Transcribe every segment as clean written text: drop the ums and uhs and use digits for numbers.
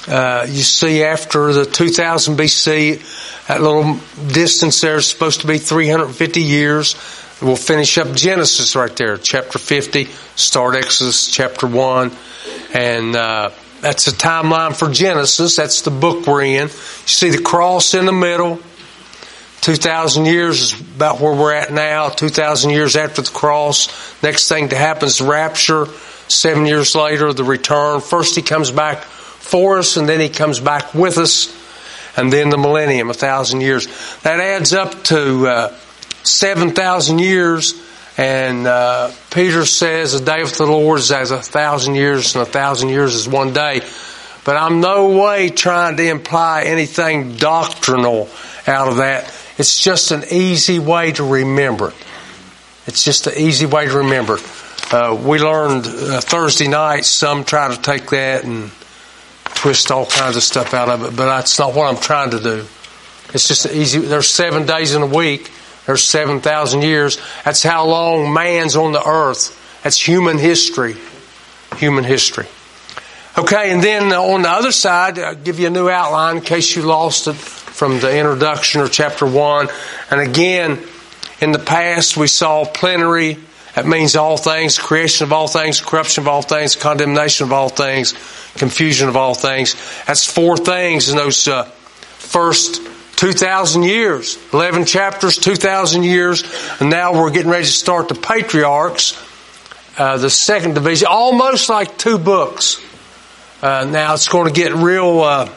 You see after the 2000 BC, that little distance there is supposed to be 350 years. We'll finish up Genesis right there, chapter 50, start Exodus chapter 1. And that's the timeline for Genesis. That's the book we're in. You see the cross in the middle. 2,000 years is about where we're at now. 2,000 years after the cross. Next thing to happen is the rapture. 7 years later, the return. First he comes back for us, and then he comes back with us. And then the millennium, 1,000 years. That adds up to 7,000 years. And Peter says a day with the Lord is as 1,000 years, and 1,000 years is one day. But I'm no way trying to imply anything doctrinal out of that. It's just an easy way to remember it. It's just an easy way to remember it. We learned Thursday night, some try to take that and twist all kinds of stuff out of it, but that's not what I'm trying to do. It's just easy. There's 7 days in a week. There's 7,000 years. That's how long man's on the earth. That's human history. Human history. Okay, and then on the other side, I'll give you a new outline in case you lost it from the introduction or chapter 1. And again, in the past we saw plenary. That means all things, creation of all things, corruption of all things, condemnation of all things, confusion of all things. That's 4 things in those first 2,000 years. 11 chapters, 2,000 years. And now we're getting ready to start the patriarchs, the second division, almost like 2 books. Now it's going to get real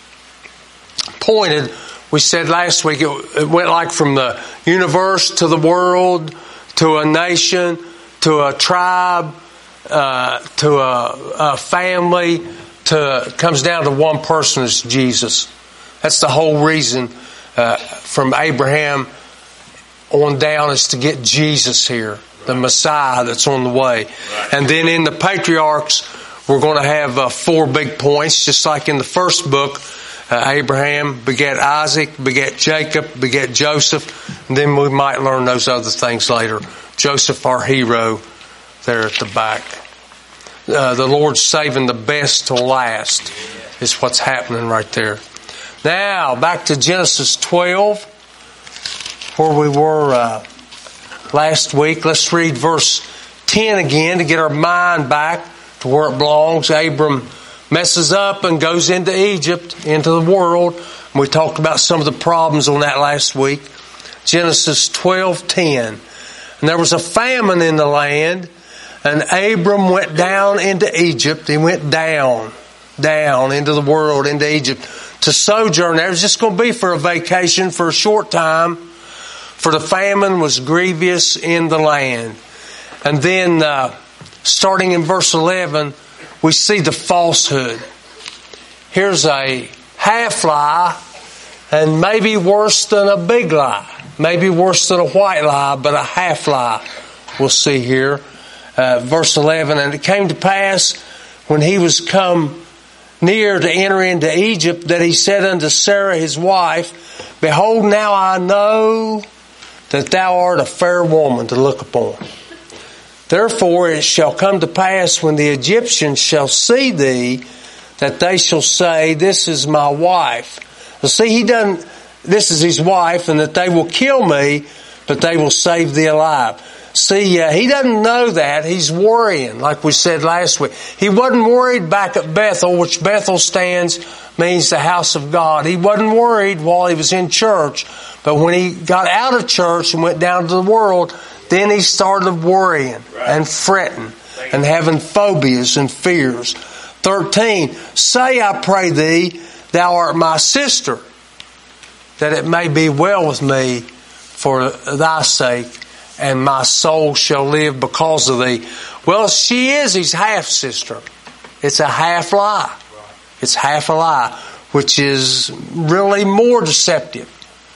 pointed. We said last week it went like from the universe to the world, to a nation, to a tribe, to a family, comes down to one person, is Jesus. That's the whole reason from Abraham on down is to get Jesus here, the Messiah that's on the way. And then in the patriarchs, we're going to have 4 big points, just like in the first book. Abraham begat Isaac, begat Jacob, begat Joseph, and then we might learn those other things later. Joseph, our hero, there at the back. The Lord's saving the best till last is what's happening right there. Now, back to Genesis 12, where we were last week. Let's read verse 10 again to get our mind back to where it belongs. Abram messes up and goes into Egypt, into the world. And we talked about some of the problems on that last week. Genesis 12:10. And there was a famine in the land, and Abram went down into Egypt. He went down into the world, into Egypt, to sojourn there. It was just going to be for a vacation for a short time, for the famine was grievous in the land. And then, starting in verse 11, we see the falsehood. Here's a half lie, and maybe worse than a big lie. Maybe worse than a white lie, but a half lie we'll see here. Verse 11, and it came to pass when he was come near to enter into Egypt that he said unto Sarah his wife, Behold, now I know that thou art a fair woman to look upon. Therefore it shall come to pass when the Egyptians shall see thee, that they shall say, This is my wife. Now see, this is his wife, and that they will kill me, but they will save thee alive. See, he doesn't know that. He's worrying, like we said last week. He wasn't worried back at Bethel, which Bethel stands means the house of God. He wasn't worried while he was in church, but when he got out of church and went down to the world, then he started worrying and fretting and having phobias and fears. 13, say, I pray thee, thou art my sister, that it may be well with me for thy sake, and my soul shall live because of thee. Well, she is his half-sister. It's a half lie. It's half a lie, which is really more deceptive.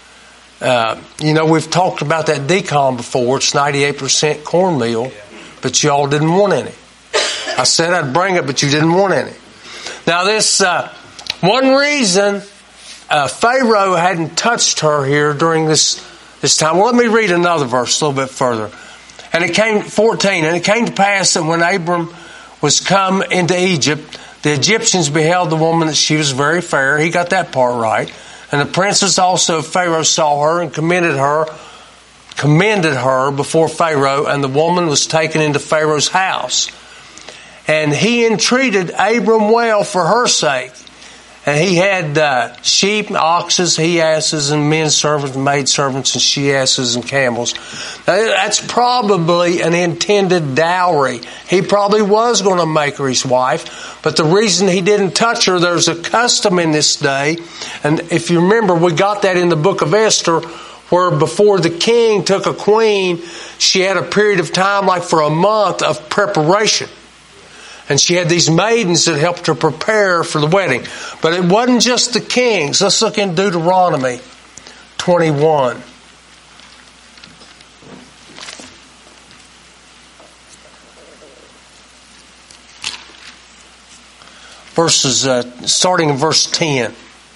We've talked about that decon before. It's 98% cornmeal, but y'all didn't want any. I said I'd bring it, but you didn't want any. Now this, one reason Pharaoh hadn't touched her here during this time. Well, let me read another verse a little bit further. And it came, 14, and it came to pass that when Abram was come into Egypt, The Egyptians beheld the woman that she was very fair. He got that part right. And the princes also of Pharaoh saw her and commended her before Pharaoh, and the woman was taken into Pharaoh's house. And he entreated Abram well for her sake. And he had sheep, oxes, he-asses, and men servants, maid servants, and she-asses, and camels. That's probably an intended dowry. He probably was going to make her his wife, but the reason he didn't touch her, there's a custom in this day, and if you remember, we got that in the book of Esther, where before the king took a queen, she had a period of time, like for a month, of preparation. And she had these maidens that helped her prepare for the wedding. But it wasn't just the kings. Let's look in Deuteronomy 21. Starting in verse 10.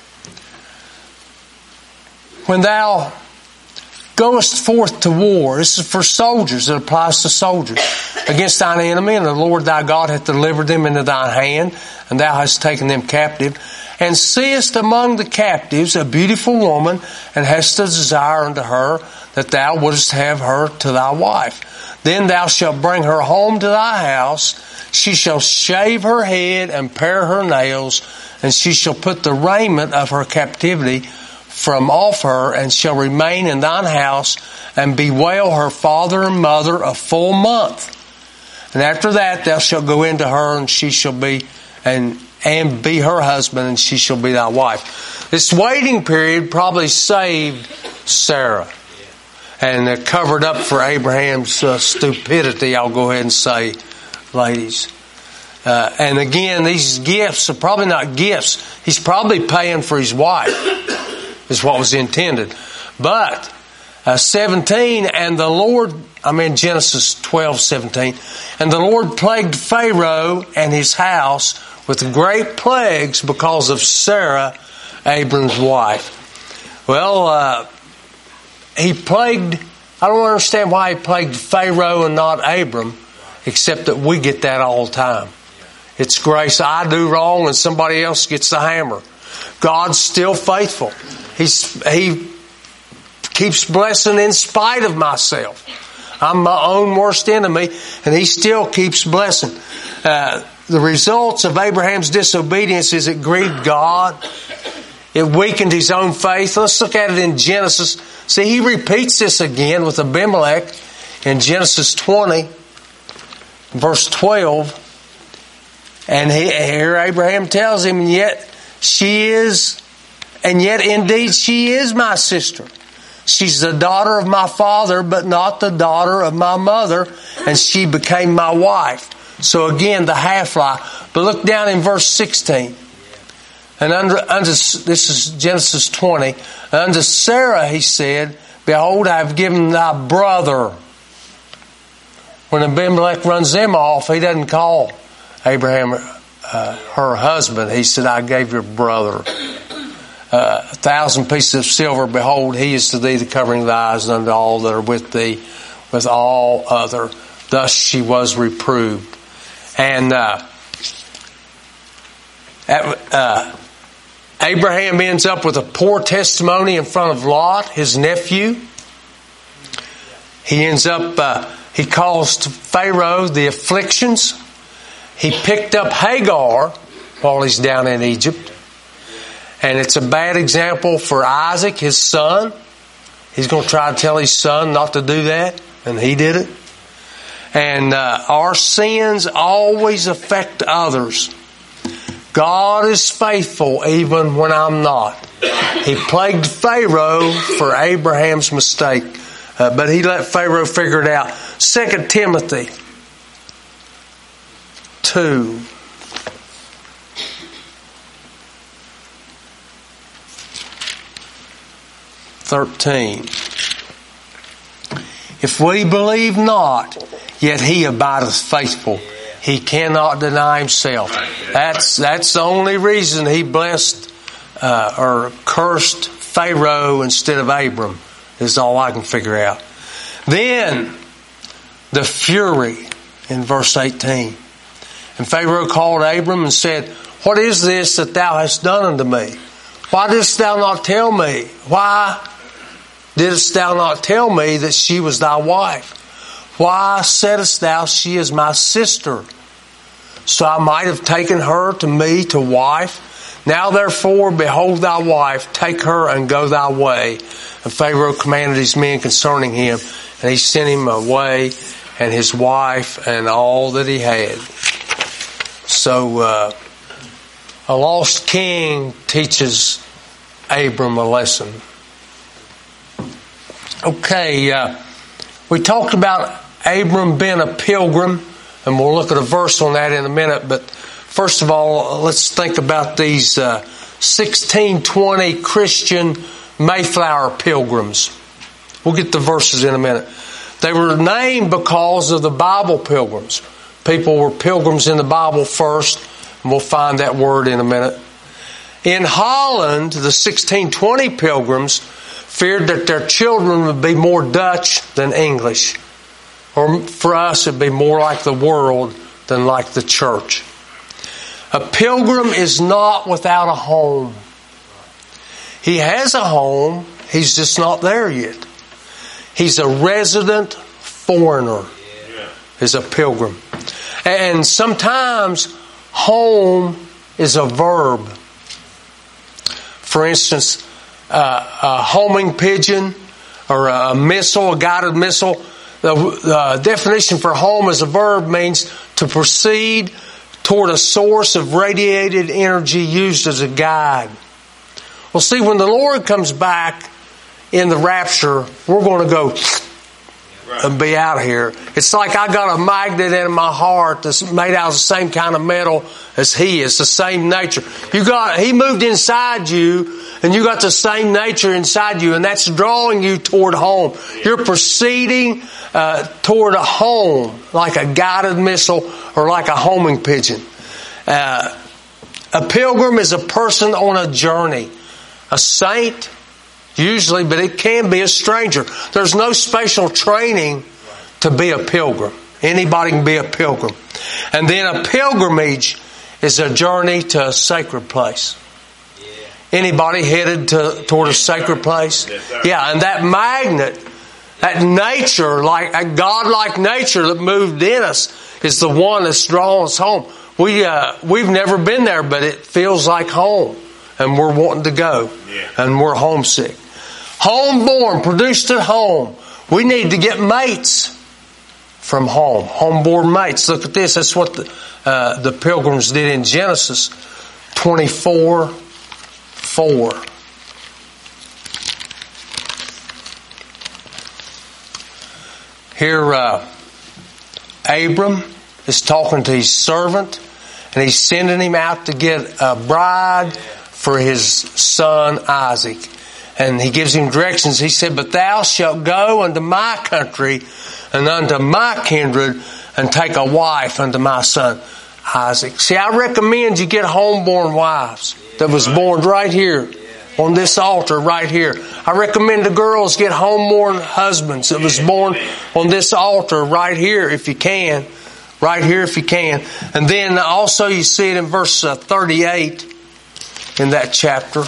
When thou goest forth to war, this is for soldiers, it applies to soldiers, against thine enemy, and the Lord thy God hath delivered them into thine hand, and thou hast taken them captive, and seest among the captives a beautiful woman, and hast a desire unto her, that thou wouldest have her to thy wife. Then thou shalt bring her home to thy house, she shall shave her head and pare her nails, and she shall put the raiment of her captivity from off her, and shall remain in thine house, and bewail her father and mother a full month. And after that thou shalt go into her, and she shall be and be her husband, and she shall be thy wife. This waiting period probably saved Sarah, and covered up for Abraham's stupidity, I'll go ahead and say, ladies. And again, these gifts are probably not gifts. He's probably paying for his wife, is what was intended. But 17, and the Lord, Genesis 12:17, and the Lord plagued Pharaoh and his house with great plagues because of Sarah, Abram's wife. Well, he plagued, I don't understand why he plagued Pharaoh and not Abram, except that we get that all the time. It's grace. I do wrong and somebody else gets the hammer. God's still faithful. He keeps blessing in spite of myself. I'm my own worst enemy, and He still keeps blessing. The results of Abraham's disobedience is it grieved God. It weakened his own faith. Let's look at it in Genesis. See, he repeats this again with Abimelech in Genesis 20, verse 12. And here Abraham tells him, and yet indeed she is my sister. She's the daughter of my father, but not the daughter of my mother, and she became my wife. So again, the half-lie. But look down in verse 16. And this is Genesis 20. Unto Sarah he said, Behold, I have given thy brother. When Abimelech runs them off, he doesn't call Abraham her husband. He said, I gave your brother 1,000 pieces of silver. Behold, he is to thee the covering of thy eyes, and unto all that are with thee with all other. Thus she was reproved. And Abraham ends up with a poor testimony in front of Lot, his nephew. He ends up, he calls to Pharaoh the afflictions. He picked up Hagar while he's down in Egypt. And it's a bad example for Isaac, his son. He's going to try to tell his son not to do that, and he did it. And our sins always affect others. God is faithful even when I'm not. He plagued Pharaoh for Abraham's mistake, but he let Pharaoh figure it out. 2 Timothy 2. If we believe not, yet he abideth faithful. He cannot deny himself. That's the only reason he blessed or cursed Pharaoh instead of Abram, is all I can figure out. Then the fury in verse 18. And Pharaoh called Abram and said, "What is this that thou hast done unto me? Why didst thou not tell me? Why didst thou not tell me that she was thy wife? Why saidst thou, she is my sister? So I might have taken her to me to wife. Now therefore, behold thy wife, take her and go thy way." And Pharaoh commanded his men concerning him, and he sent him away, and his wife, and all that he had. So, a lost king teaches Abram a lesson. Okay, we talked about Abram being a pilgrim, and we'll look at a verse on that in a minute, but first of all, let's think about these 1620 Christian Mayflower pilgrims. We'll get the verses in a minute. They were named because of the Bible pilgrims. People were pilgrims in the Bible first, and we'll find that word in a minute. In Holland, the 1620 pilgrims feared that their children would be more Dutch than English. Or for us, it'd be more like the world than like the church. A pilgrim is not without a home. He has a home, he's just not there yet. He's a resident foreigner, is a pilgrim. And sometimes home is a verb. For instance, a homing pigeon or a missile, a guided missile. The definition for home as a verb means to proceed toward a source of radiated energy used as a guide. Well, see, when the Lord comes back in the rapture, we're going to go and be out of here. It's like I got a magnet in my heart that's made out of the same kind of metal as He is, the same nature. He moved inside you, and you got the same nature inside you, and that's drawing you toward home. You're proceeding toward a home, like a guided missile or like a homing pigeon. A pilgrim is a person on a journey. A saint, usually, but it can be a stranger. There's no special training to be a pilgrim. Anybody can be a pilgrim. And then a pilgrimage is a journey to a sacred place. Anybody headed toward a sacred place? Yeah, and that magnet, that nature, like a God-like nature that moved in us, is the one that's drawing us home. We've never been there, but it feels like home. And we're wanting to go. And we're homesick. Homeborn, produced at home. We need to get mates from home. Homeborn mates. Look at this. That's what the pilgrims did in Genesis 24:4. Here, Abram is talking to his servant, and he's sending him out to get a bride for his son Isaac. And he gives him directions. He said, "But thou shalt go unto my country and unto my kindred and take a wife unto my son Isaac." See, I recommend you get homeborn wives that was born right here on this altar right here. I recommend the girls get homeborn husbands that was born on this altar right here if you can. Right here if you can. And then also you see it in verse 38 in that chapter.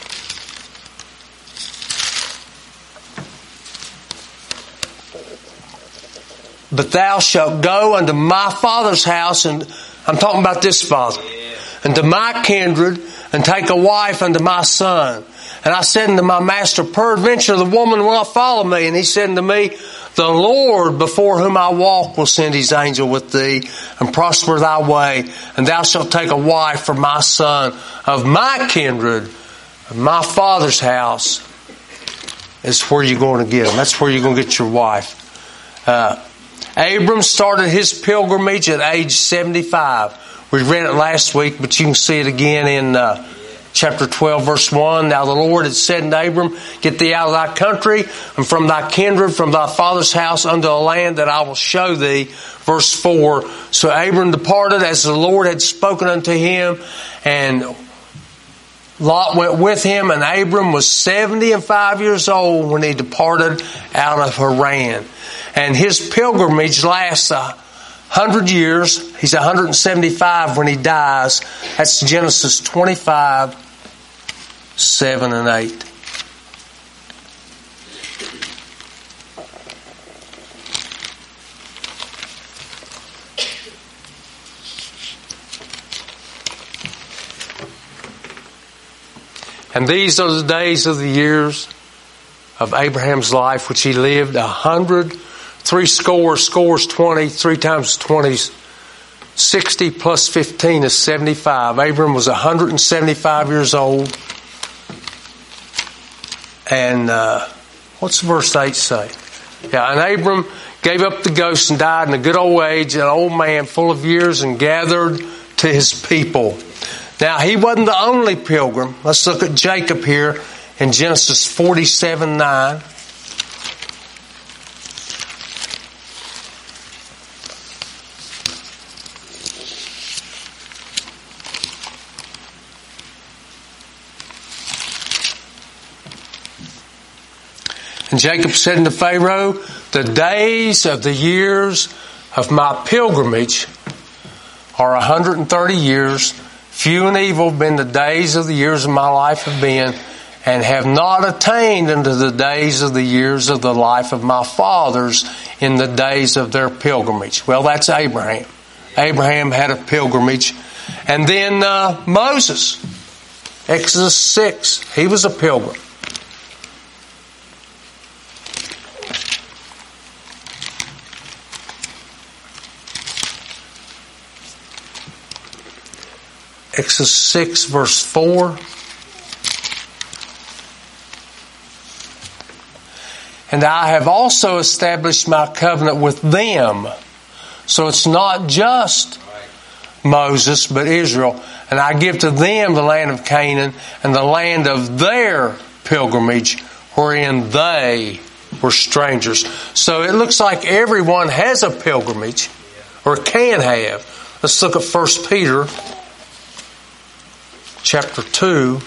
"But thou shalt go unto my father's house," and I'm talking about this father, "and to my kindred, and take a wife unto my son. And I said unto my master, Peradventure the woman will not follow me. And he said unto me, The Lord before whom I walk will send his angel with thee, and prosper thy way. And thou shalt take a wife for my son of my kindred, of my father's house." Is where you're going to get them. That's where you're going to get your wife. Abram started his pilgrimage at age 75. We read it last week, but you can see it again in chapter 12, verse 1. "Now the Lord had said unto Abram, Get thee out of thy country, and from thy kindred, from thy father's house, unto a land that I will show thee." Verse 4. "So Abram departed as the Lord had spoken unto him, and Lot went with him, and Abram was 75 years old when he departed out of Haran." And his pilgrimage lasts 100 years. He's 175 when he dies. That's Genesis 25, 7 and 8. And these are the days of the years of Abraham's life, which he lived 100, 60, 20, 3 times 20, 60 plus 15 is 75. Abram was 175 years old. And what's verse 8 say? Yeah, and Abram gave up the ghost and died in a good old age, an old man full of years, and gathered to his people. Now, he wasn't the only pilgrim. Let's look at Jacob here in Genesis 47:9. And Jacob said unto Pharaoh, the days of the years of my pilgrimage are 130 years. Few and evil have been the days of the years of my life have been, and have not attained unto the days of the years of the life of my fathers in the days of their pilgrimage. Well, that's Abraham. Abraham had a pilgrimage. And then Moses, Exodus 6, he was a pilgrim. Exodus 6 verse 4. And I have also established my covenant with them. So it's not just Moses, but Israel. And I give to them the land of Canaan and the land of their pilgrimage, wherein they were strangers. So it looks like everyone has a pilgrimage, or can have. Let's look at 1 Peter chapter 2.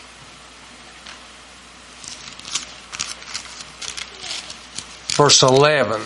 Verse 11.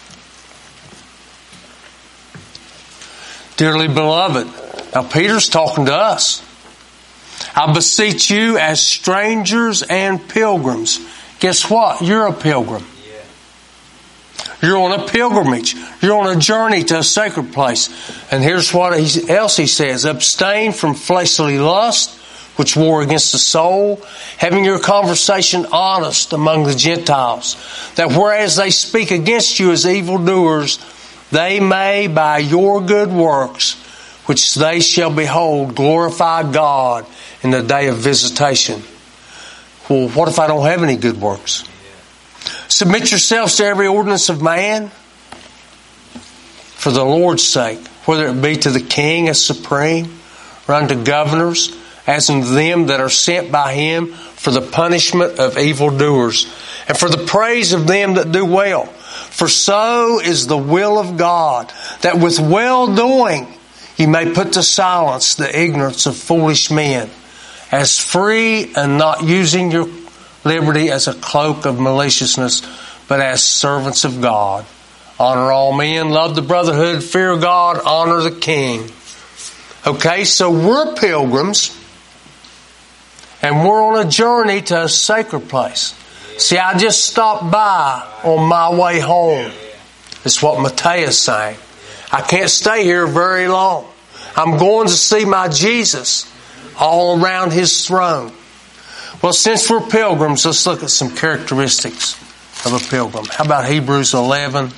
Dearly beloved. Now Peter's talking to us. I beseech you as strangers and pilgrims. Guess what? You're a pilgrim. You're on a pilgrimage. You're on a journey to a sacred place. And here's what else he says. Abstain from fleshly lust, which war against the soul, having your conversation honest among the Gentiles, that whereas they speak against you as evildoers, they may by your good works, which they shall behold, glorify God in the day of visitation. Well, what if I don't have any good works? Submit yourselves to every ordinance of man for the Lord's sake, whether it be to the king as supreme, or unto governors, as unto them that are sent by him for the punishment of evildoers, and for the praise of them that do well. For so is the will of God, that with well-doing you may put to silence the ignorance of foolish men, as free and not using your liberty as a cloak of maliciousness, but as servants of God. Honor all men, love the brotherhood, fear God, honor the king. Okay, so we're pilgrims, and we're on a journey to a sacred place. See, I just stopped by on my way home. That's what Mateus saying. I can't stay here very long. I'm going to see my Jesus all around his throne. Well, since we're pilgrims, let's look at some characteristics of a pilgrim. How about Hebrews 11?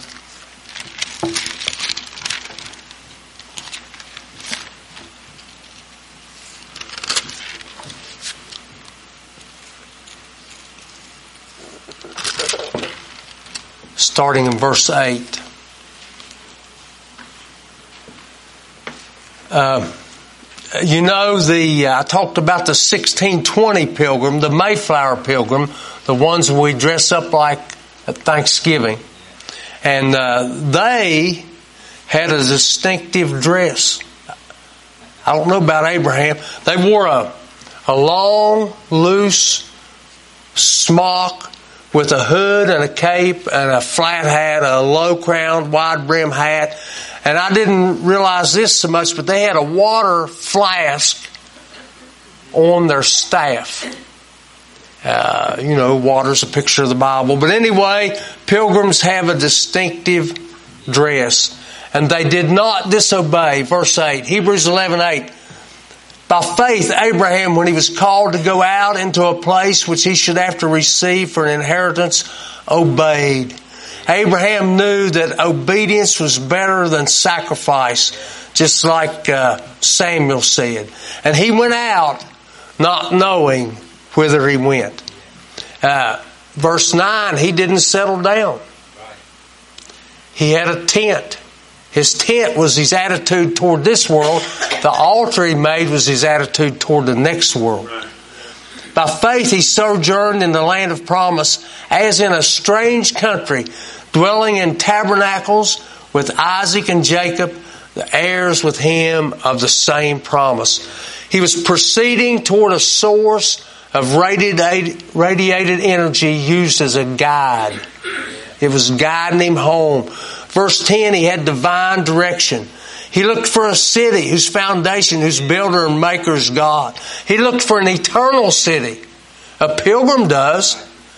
Starting in verse 8. I talked about the 1620 pilgrim, the Mayflower pilgrim, the ones we dress up like at Thanksgiving. And they had a distinctive dress. I don't know about Abraham. They wore a long, loose smock with a hood and a cape and a flat hat, a low-crowned, wide-brim hat. And I didn't realize this so much, but they had a water flask on their staff. Water's a picture of the Bible. But anyway, pilgrims have a distinctive dress. And they did not disobey. Verse 8, Hebrews 11:8. By faith, Abraham, when he was called to go out into a place which he should have to receive for an inheritance, obeyed. Abraham knew that obedience was better than sacrifice, just like Samuel said. And he went out not knowing whither he went. Verse 9, he didn't settle down. He had a tent. His tent was his attitude toward this world. The altar he made was his attitude toward the next world. By faith he sojourned in the land of promise as in a strange country, dwelling in tabernacles with Isaac and Jacob, the heirs with him of the same promise. He was proceeding toward a source of radiated energy used as a guide. It was guiding him home. Verse 10, he had divine direction. He looked for a city whose foundation, whose builder and maker is God. He looked for an eternal city. A pilgrim does.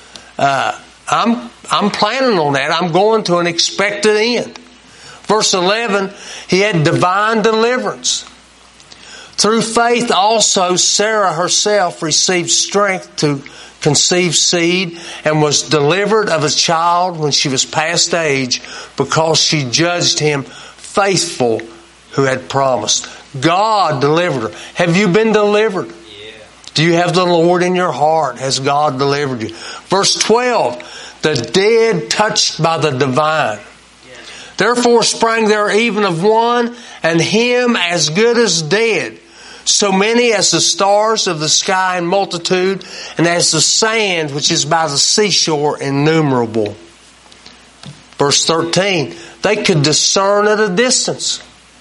I'm planning on that. I'm going to an expected end. Verse 11, he had divine deliverance. Through faith also Sarah herself received strength to conceive seed and was delivered of a child when she was past age because she judged him faithful who had promised. God delivered her. Have you been delivered? Yeah. Do you have the Lord in your heart? Has God delivered you? Verse 12, the dead touched by the divine. Yeah. Therefore sprang there even of one, and him as good as dead. So many as the stars of the sky in multitude, and as the sand which is by the seashore innumerable. Verse 13, they could discern at a distance.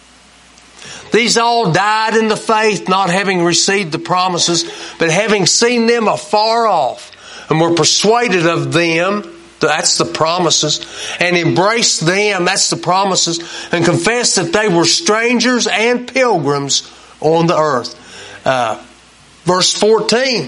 These all died in the faith, not having received the promises, but having seen them afar off, and were persuaded of them, that's the promises, and embraced them, that's the promises, and confessed that they were strangers and pilgrims on the earth. Verse 14.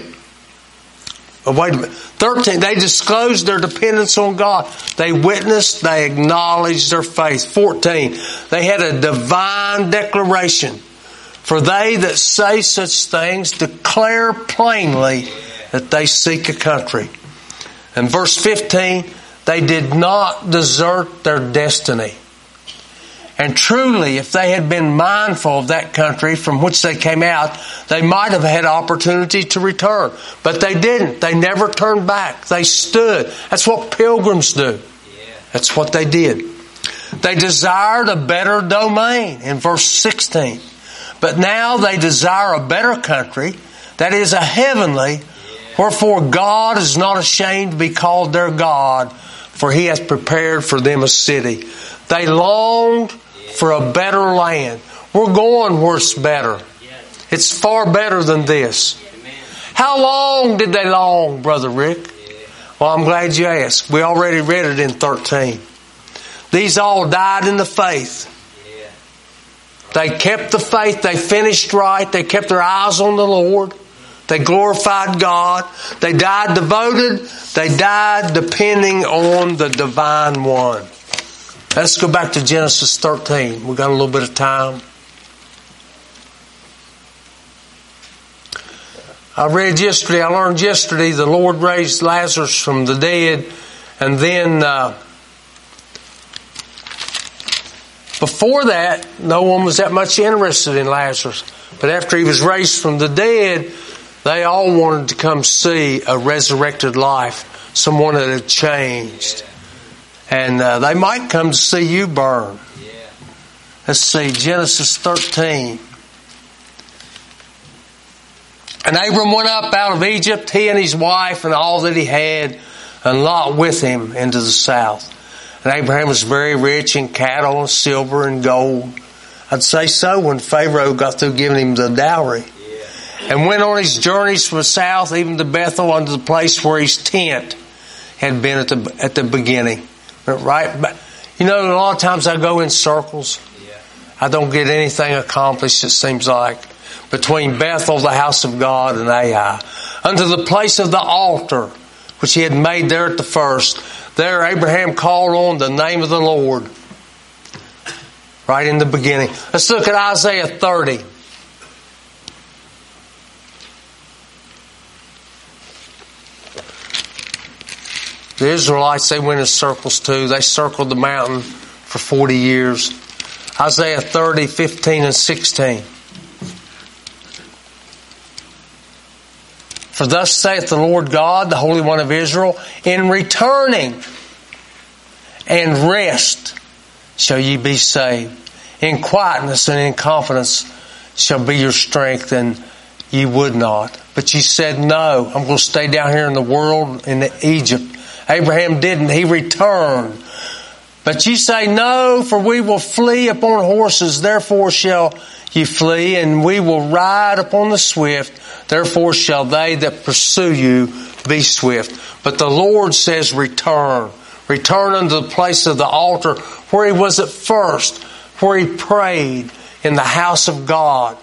Wait a minute. 13. They disclosed their dependence on God. They witnessed, they acknowledged their faith. 14. They had a divine declaration. For they that say such things declare plainly that they seek a country. And verse 15. They did not desert their destiny. And truly, if they had been mindful of that country from which they came out, they might have had opportunity to return. But they didn't. They never turned back. They stood. That's what pilgrims do. That's what they did. They desired a better domain in verse 16. But now they desire a better country, that is a heavenly, wherefore God is not ashamed to be called their God, for He hath prepared for them a city. They longed for a better land. We're going where it's better. It's far better than this. How long did they long, Brother Rick? Well, I'm glad you asked. We already read it in 13. These all died in the faith. They kept the faith. They finished right. They kept their eyes on the Lord. They glorified God. They died devoted. They died depending on the Divine One. Let's go back to Genesis 13. We've got a little bit of time. I learned yesterday the Lord raised Lazarus from the dead, and then before that, no one was that much interested in Lazarus. But after he was raised from the dead, they all wanted to come see a resurrected life, someone that had changed. And they might come to see you burn. Let's see, Genesis 13. And Abram went up out of Egypt, he and his wife and all that he had, and Lot with him into the south. And Abraham was very rich in cattle and silver and gold. I'd say so when Pharaoh got through giving him the dowry. And went on his journeys from the south, even to Bethel, unto the place where his tent had been at the beginning. Right? You know, a lot of times I go in circles. Yeah. I don't get anything accomplished, it seems like, between Bethel, the house of God, and Ai. Unto the place of the altar, which he had made there at the first. There Abraham called on the name of the Lord. Right in the beginning. Let's look at Isaiah 30. The Israelites, they went in circles too. They circled the mountain for 40 years. Isaiah 30, 15 and 16. For thus saith the Lord God, the Holy One of Israel, in returning and rest shall ye be saved. In quietness and in confidence shall be your strength, and ye would not. But ye said, no, I'm going to stay down here in the world, in Egypt. Abraham didn't. He returned. But ye say, no, for we will flee upon horses, therefore shall ye flee, and we will ride upon the swift, therefore shall they that pursue you be swift. But the Lord says, return. Return unto the place of the altar where he was at first, where he prayed in the house of God.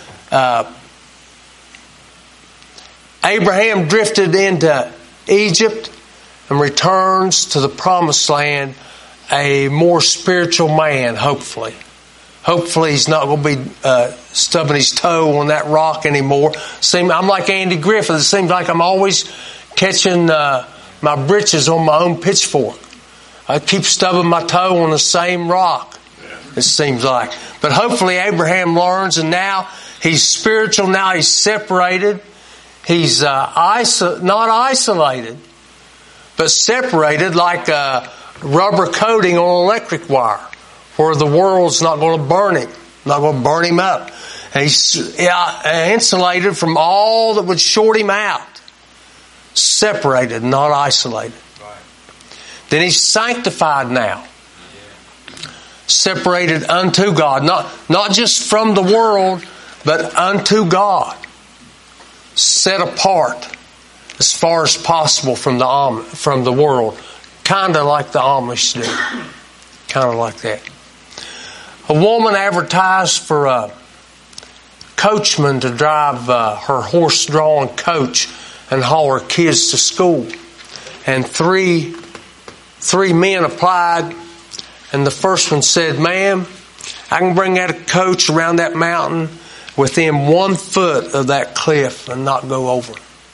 Abraham drifted into Egypt and returns to the promised land a more spiritual man, hopefully. Hopefully he's not going to be stubbing his toe on that rock anymore. I'm like Andy Griffith. It seems like I'm always catching my britches on my own pitchfork. I keep stubbing my toe on the same rock, it seems like. But hopefully Abraham learns, and now he's spiritual. Now he's separated. He's not isolated, but separated like a rubber coating on electric wire, where the world's not going to burn him, not going to burn him up. And he's insulated from all that would short him out. Separated, not isolated. Right. Then he's sanctified now. Separated unto God. Not just from the world, but unto God. Set apart as far as possible from the world. Kind of like the Amish do. Kind of like that. A woman advertised for a coachman to drive her horse-drawn coach and haul her kids to school. And three men applied, and the first one said, ma'am, I can bring that coach around that mountain within 1 foot of that cliff and not go over.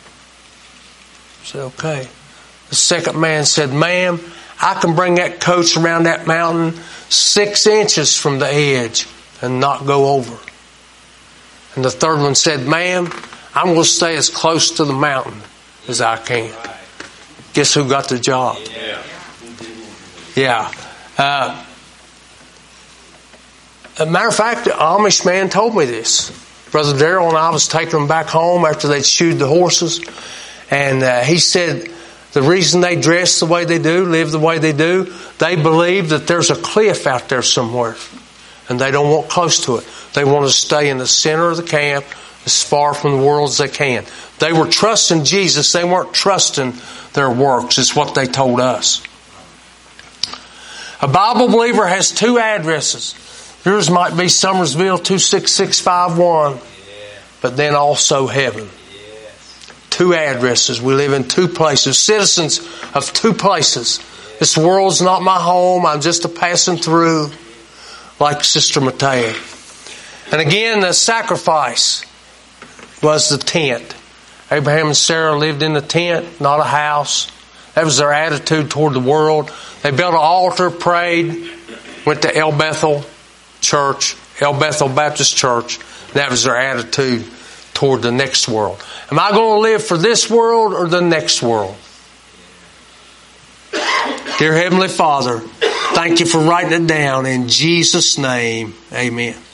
I said, okay. The second man said, ma'am, I can bring that coach around that mountain 6 inches from the edge and not go over. And the third one said, ma'am, I'm going to stay as close to the mountain as I can. Guess who got the job? Yeah. As a matter of fact, the Amish man told me this. Brother Darrell and I was taking them back home after they'd shoed the horses. And he said the reason they dress the way they do, live the way they do, they believe that there's a cliff out there somewhere. And they don't want close to it. They want to stay in the center of the camp as far from the world as they can. They were trusting Jesus. They weren't trusting their works, is what they told us. A Bible believer has 2 addresses. Yours might be Summersville 26651, but then also heaven. 2 addresses. We live in 2 places. Citizens of 2 places. This world's not my home. I'm just a passing through, like Sister Matea. And again, the sacrifice was the tent. Abraham and Sarah lived in the tent, not a house. That was their attitude toward the world. They built an altar, prayed, went to El Bethel Church, El Bethel Baptist Church. That was their attitude toward the next world. Am I going to live for this world or the next world? Dear Heavenly Father, thank you for writing it down. In Jesus' name, amen.